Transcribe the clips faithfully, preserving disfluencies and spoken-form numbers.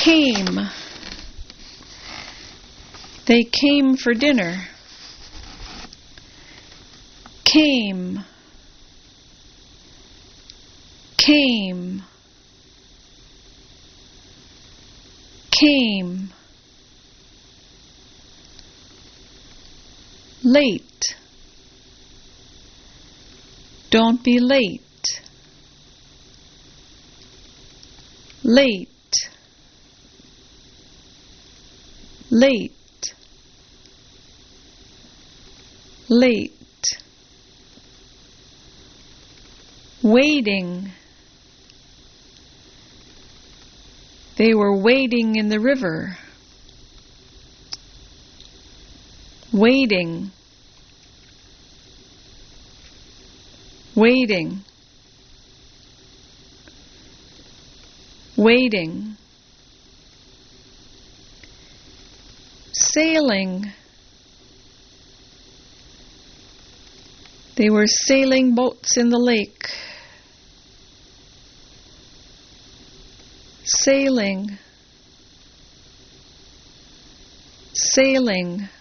Came. They came for dinner. Came. Came. Came. Late. Don't be late. Late. Late. Late. Wading. They were wading in the river. Wading. Waiting. Waiting. Sailing. They were sailing boats in the lake. Sailing. Sailing.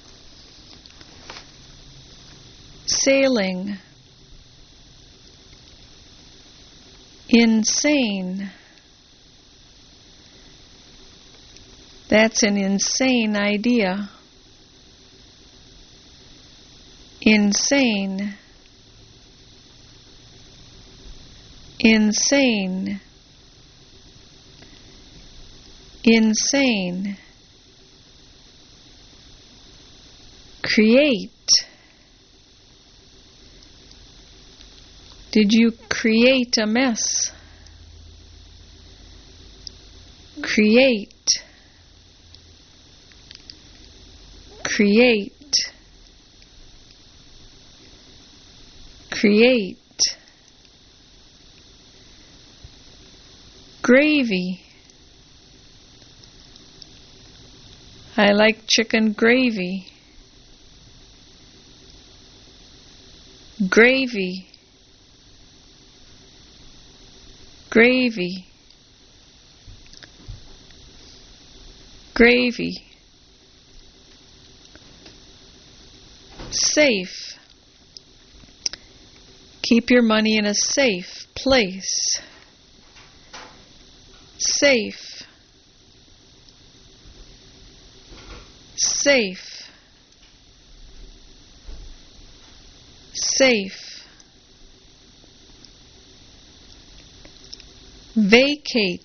Sailing. Insane. That's an insane idea. Insane. Insane. Insane. Create. Did you create a mess? Create. Create. Create. Gravy. I like chicken gravy. Gravy. Gravy. Gravy. Safe. Keep your money in a safe place. Safe. Safe. Safe. Vacate.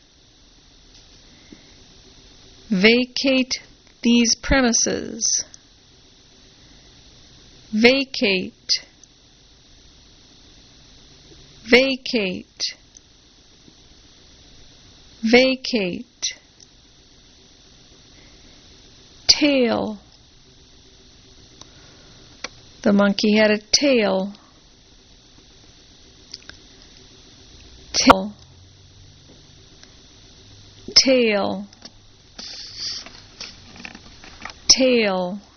Vacate these premises. Vacate. Vacate. Vacate. Tail. The monkey had a tail. Tail. Tail. Tail.